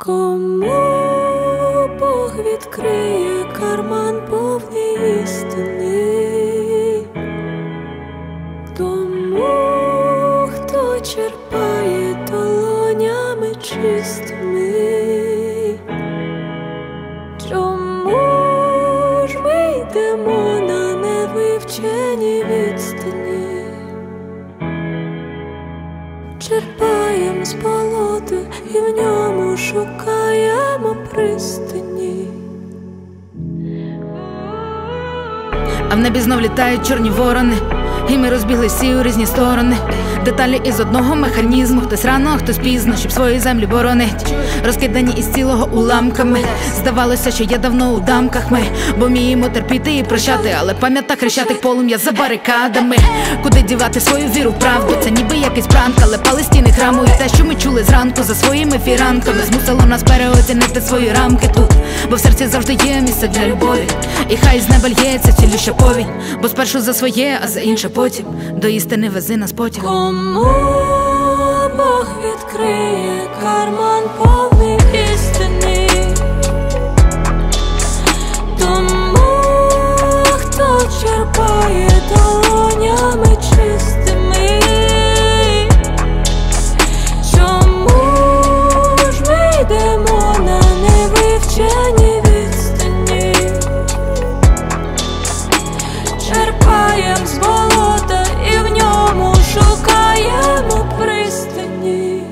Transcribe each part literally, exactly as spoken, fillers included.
Кому Бог відкриє карман повний істини, тому, хто черпає долонями чистими. Чому ж ми йдемо на невивчені відстані? Черпаєм з болота і в ньому шукаємо пристані. А в небі знов літають чорні ворони, і ми розбіглись всі у різні сторони. Деталі із одного механізму, хтось рано, хтось пізно, щоб свої землі боронить. Розкидані із цілого уламками. Здавалося, що є давно у дамках ми, бо вміємо терпіти і прощати, але пам'ята хрещатих полум'я за барикадами. Куди дівати свою віру в правду? Це ніби якийсь пранк, але пали стіни храму. І те, що ми чули зранку за своїми фіранками, змусило нас переоцінити свої рамки тут, бо в серці завжди є місце для любові. І хай з неба лється цілюща повінь, бо спершу за своє, а за інше потім. До істини вези нас потяг. Кому Бог відкриє карман повний істини, тому, хто черпає долонями чистими. Чому ж ми йдемо на невивчені відстані? Черпаєм з болота і в ньому шукаємо пристані.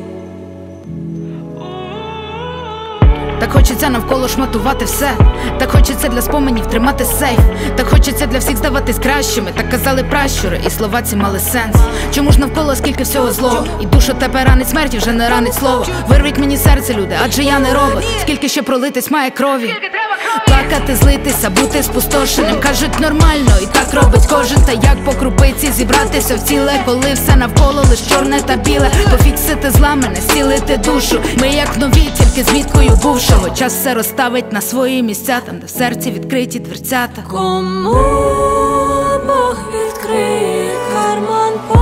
Так хочеться навколо шматувати все, так хочеться для споменів тримати сейф, так хочеться для всіх здаватись кращими. Так казали пращури, і слова ці мали сенс. Чому ж навколо скільки всього злого, і душу тебе ранить смерті, вже не ранить слово. Вирвіть мені серце, люди, адже я не робот. Скільки ще пролитись має крові, плакати, злитися, бути спустошеним. Кажуть нормально, і так робить кожен. Та як по крупиці зібратися в ціле, коли все навколо лиш чорне та біле. Пофіксити зламане, зцілити душу. Ми як нові, тільки з міткою бувшого. Час все розставить на свої місця, там де в серці відкриті дверцята. Кому Бог відкриє карман повний